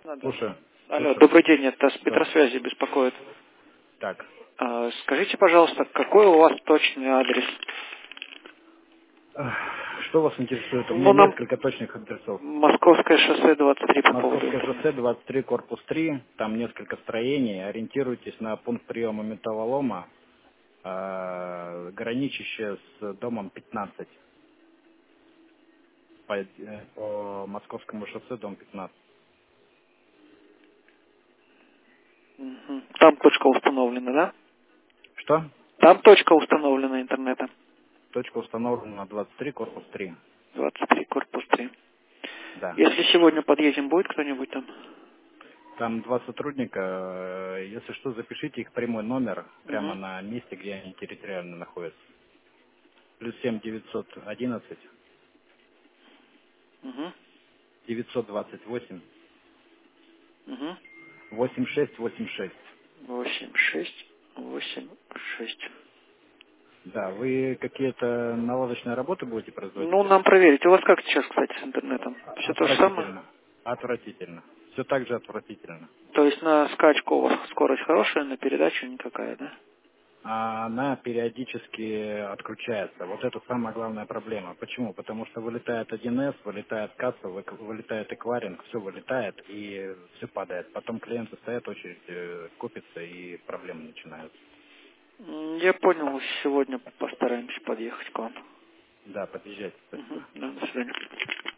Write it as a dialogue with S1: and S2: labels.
S1: Надо.
S2: Слушаю,
S1: Алло,
S2: слушаю.
S1: добрый день, это с
S2: Да.
S1: Петросвязи беспокоит.
S2: Так.
S1: Скажите, пожалуйста, какой у вас точный адрес?
S2: Ах, Что вас интересует? У меня
S1: Ну, нам
S2: несколько точных адресов.
S1: Московское шоссе 23 по поводу
S2: Московское шоссе,
S1: интернета.
S2: 23, корпус 3. Там несколько строений. Ориентируйтесь на пункт приема металлолома, граничащее с домом 15. По Московскому шоссе, дом 15.
S1: Мгм. Там точка установлена, да?
S2: Что?
S1: Там точка установлена интернета.
S2: Точка установлена на 23, корпус 3.
S1: 23, корпус 3.
S2: Да.
S1: Если сегодня подъедем, будет кто-нибудь там?
S2: Там два сотрудника. Если что, запишите их прямой номер прямо
S1: Угу.
S2: на месте, где они территориально находятся. Плюс 7 911
S1: Угу.
S2: 928
S1: Угу.
S2: 8686.
S1: 8686.
S2: Да, вы какие-то наладочные работы будете
S1: Ну,
S2: производить?
S1: нам проверить. У вас как сейчас, кстати, с интернетом? Все то же самое?
S2: Отвратительно. Отвратительно. Все так же отвратительно.
S1: То есть на скачку у вас скорость хорошая, на передачу никакая, да?
S2: А она периодически отключается. Вот это самая главная проблема. Почему? Потому что вылетает 1С, вылетает касса, вылетает эквайринг, все вылетает и все падает. Потом клиенты стоят, очередь купится и проблемы начинаются.
S1: Я понял, сегодня постараемся подъехать к вам.
S2: Да, подъезжайте, спасибо.
S1: Мгм. Да, до свидания.